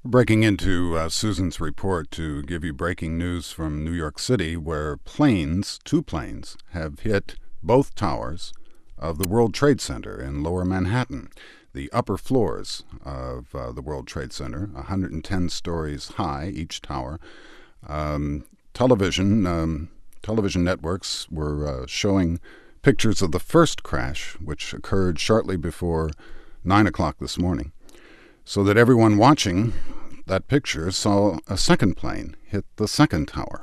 Breaking into Susan's report to give you breaking news from New York City, where two planes, have hit both towers of the World Trade Center in Lower Manhattan. The upper floors of the World Trade Center, 110 stories high, each tower. Television networks were showing pictures of the first crash, which occurred shortly before 9 o'clock this morning, so that everyone watching that picture saw a second plane hit the second tower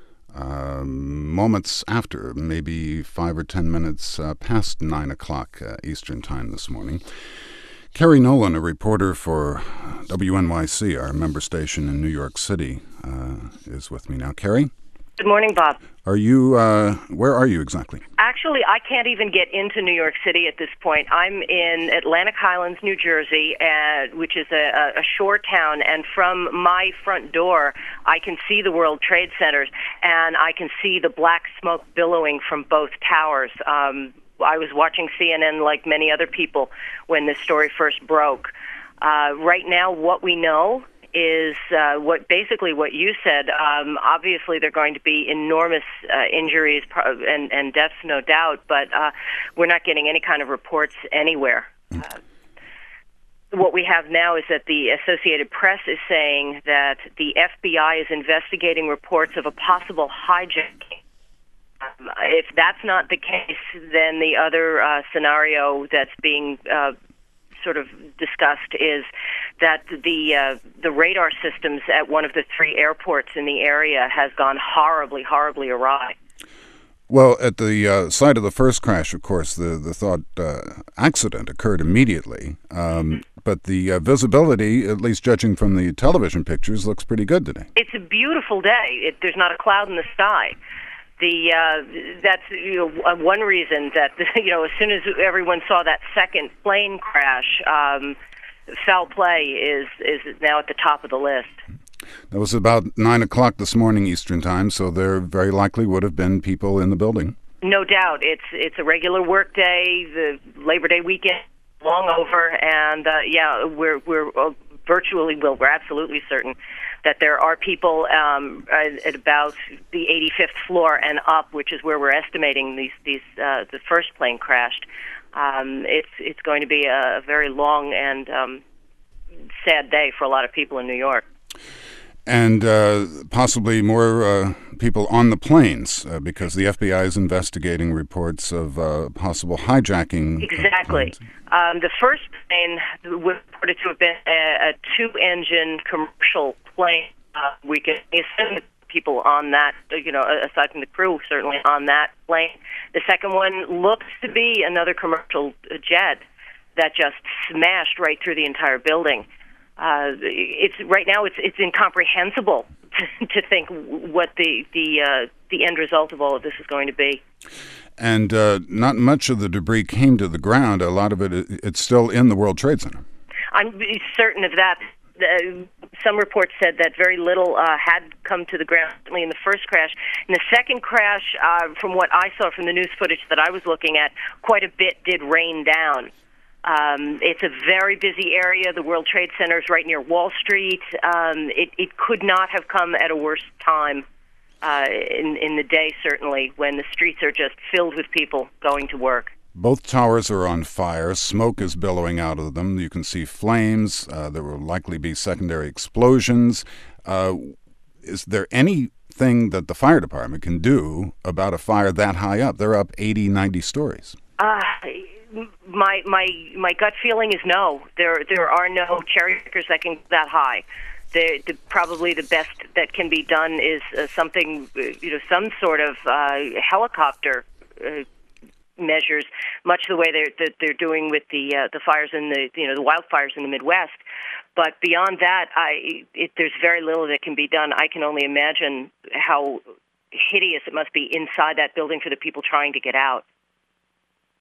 moments after, maybe 5 or 10 minutes past 9 o'clock Eastern Time this morning. Kerry Nolan, a reporter for WNYC, our member station in New York City, is with me now. Kerry? Good morning, Bob. Are you, where are you exactly? Actually, I can't even get into New York City at this point. I'm in Atlantic Highlands, New Jersey, which is a shore town, and from my front door, I can see the World Trade Centers, and I can see the black smoke billowing from both towers. I was watching CNN like many other people when this story first broke. Right now, what we know is what you said. Obviously, there are going to be enormous injuries and deaths, no doubt, but we're not getting any kind of reports anywhere. What we have now is that the Associated Press is saying that the FBI is investigating reports of a possible hijacking. If that's not the case, then the other scenario that's being sort of discussed is that the radar systems at one of the three airports in the area has gone horribly awry. Well, at the site of the first crash, of course, the thought accident occurred immediately, but the visibility, at least judging from the television pictures, looks pretty good today. It's a beautiful day. There's not a cloud in the sky. That's one reason that as soon as everyone saw that second plane crash, foul play is now at the top of the list. That was about 9 o'clock this morning Eastern Time, so there very likely would have been people in the building. No doubt, it's a regular work day. The Labor Day weekend long over, and we're absolutely certain that there are people at about the 85th floor and up, which is where we're estimating the first plane crashed. It's going to be a very long and sad day for a lot of people in New York. And possibly more people on the planes, because the FBI is investigating reports of possible hijacking. Exactly. The first plane was reported to have been a two-engine commercial plane. We can assume people on that, aside from the crew, certainly on that plane. The second one looks to be another commercial jet that just smashed right through the entire building. It's incomprehensible to think what the end result of all of this is going to be. And not much of the debris came to the ground. A lot of it's still in the World Trade Center. I'm certain of that. Some reports said that very little had come to the ground, certainly in the first crash. In the second crash, from what I saw from the news footage that I was looking at, quite a bit did rain down. It's a very busy area. The World Trade Center is right near Wall Street. It could not have come at a worse time in the day, certainly, when the streets are just filled with people going to work. Both towers are on fire. Smoke is billowing out of them. You can see flames. There will likely be secondary explosions. Is there anything that the fire department can do about a fire that high up? They're up 80, 90 stories. My gut feeling is no. There are no cherry pickers that can go that high. Probably the best that can be done is something, some sort of helicopter measures, much the way they're doing with the fires in the wildfires in the Midwest. But beyond that, there's very little that can be done. I can only imagine how hideous it must be inside that building for the people trying to get out.